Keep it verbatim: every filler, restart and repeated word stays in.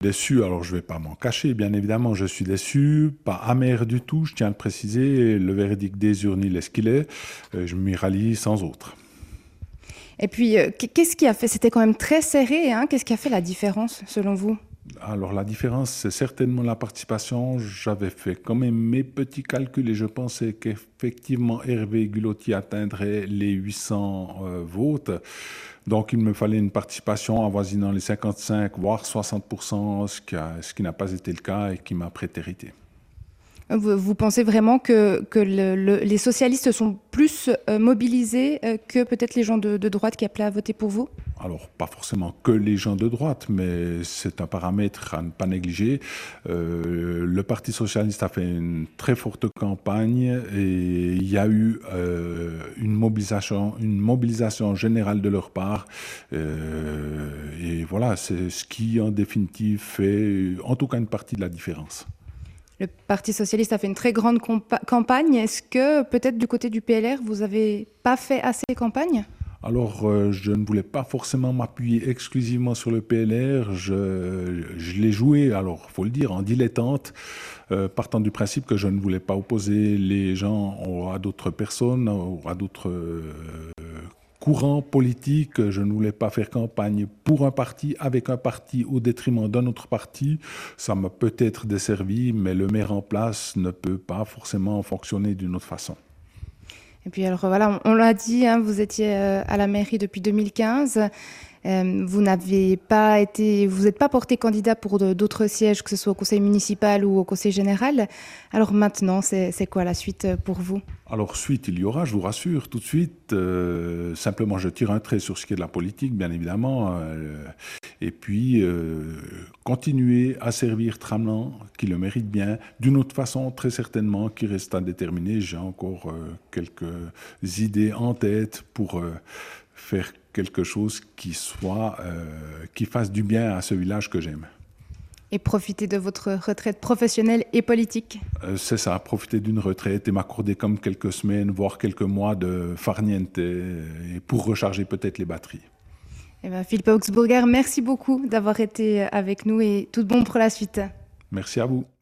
Déçu, alors je ne vais pas m'en cacher, bien évidemment, je suis déçu, pas amer du tout, je tiens à le préciser, le verdict des urnes, il est ce qu'il est, euh, je m'y rallie sans autre. Et puis, euh, qu'est-ce qui a fait? C'était quand même très serré, hein? Qu'est-ce qui a fait la différence, selon vous? Alors la différence, c'est certainement la participation. J'avais fait quand même mes petits calculs et je pensais qu'effectivement Hervé Gulotti atteindrait les huit cents euh, votes. Donc il me fallait une participation avoisinant les cinquante-cinq, voire soixante pour cent, ce qui a- ce qui n'a pas été le cas et qui m'a prétérité. Vous, vous pensez vraiment que, que le- le- les socialistes sont plus euh, mobilisés euh, que peut-être les gens de, de droite qui appelaient à voter pour vous? Alors, pas forcément que les gens de droite, mais c'est un paramètre à ne pas négliger. Euh, le Parti socialiste a fait une très forte campagne et il y a eu euh, une mobilisation, une mobilisation générale de leur part. Euh, et voilà, c'est ce qui, en définitive, fait en tout cas une partie de la différence. Le Parti socialiste a fait une très grande compa- campagne. Est-ce que peut-être du côté du P L R, vous n'avez pas fait assez campagne? Alors, euh, je ne voulais pas forcément m'appuyer exclusivement sur le P L R. Je, je l'ai joué, alors faut le dire, en dilettante, euh, partant du principe que je ne voulais pas opposer les gens au- à d'autres personnes, au- à d'autres euh, courants politiques. Je ne voulais pas faire campagne pour un parti, avec un parti, au détriment d'un autre parti. Ça m'a peut-être desservi, mais le maire en place ne peut pas forcément fonctionner d'une autre façon. Et puis alors voilà, on, on l'a dit, hein, vous étiez euh, à la mairie depuis deux mille quinze. Euh, vous n'avez pas été, vous n'êtes pas porté candidat pour de- d'autres sièges, que ce soit au conseil municipal ou au conseil général. Alors maintenant, c'est c'est quoi la suite euh, pour vous? Alors, suite, il y aura, je vous rassure, tout de suite. Euh, simplement, je tire un trait sur ce qui est de la politique, bien évidemment. euh, et puis, euh, continuer à servir Tramelan, qui le mérite bien, d'une autre façon, très certainement, qui reste à déterminer. J'ai encore euh, quelques idées en tête pour euh, faire quelque chose qui soit, euh, qui fasse du bien à ce village que j'aime. Et profiter de votre retraite professionnelle et politique. Euh, C'est ça, profiter d'une retraite et m'accorder comme quelques semaines, voire quelques mois de farniente euh, et pour recharger peut-être les batteries. Eh ben, Philippe Augsburger, merci beaucoup d'avoir été avec nous et tout de bon pour la suite. Merci à vous.